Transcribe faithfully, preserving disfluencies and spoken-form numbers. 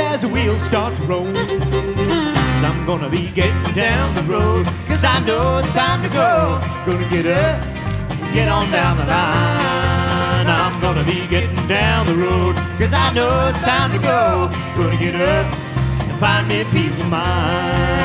as the wheels start to roll. So I'm gonna be getting down the road, 'cause I know it's time to go. Gonna get up, get on down the line. I'm gonna be getting down the road, 'cause I know it's time to go. Gonna get up and find me peace of mind.